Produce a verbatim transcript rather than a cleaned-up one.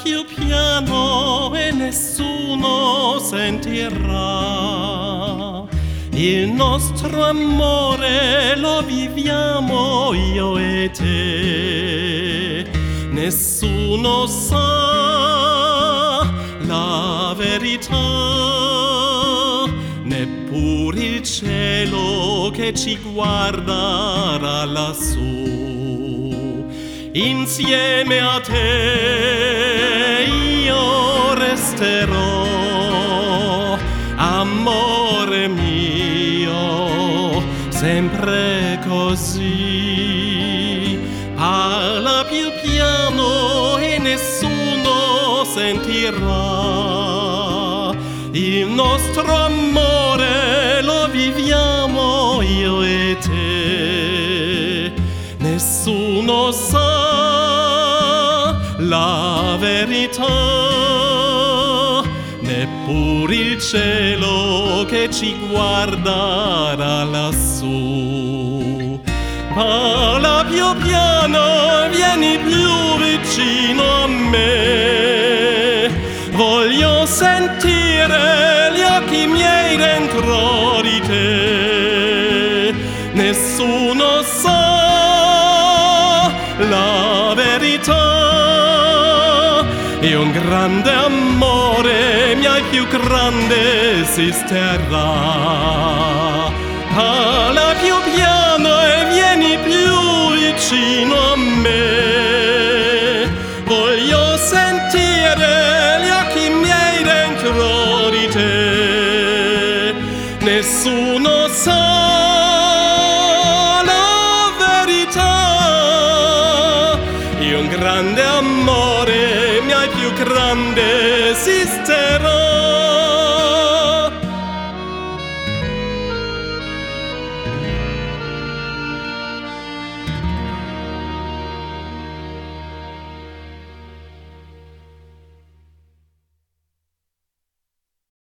più piano e nessuno sentirà. Il nostro amore lo viviamo io e te. Nessuno sa la verità, neppure il cielo che ci guarda lassù. Insieme a te io resterò, amore mio, sempre così. Parla più piano e nessuno sentirà. Il nostro amore lo viviamo io e te. Nessuno sa la verità, neppure il cielo che ci guarda lassù. Parla più piano, vieni più vicino a me. Voglio sentire gli occhi miei dentro di te. Nessuno sa la verità. E un grande amore mi hai più grande esisterà. Parla più piano e vieni più vicino a me. Voglio sentire gli occhi miei dentro di te. Nessuno sa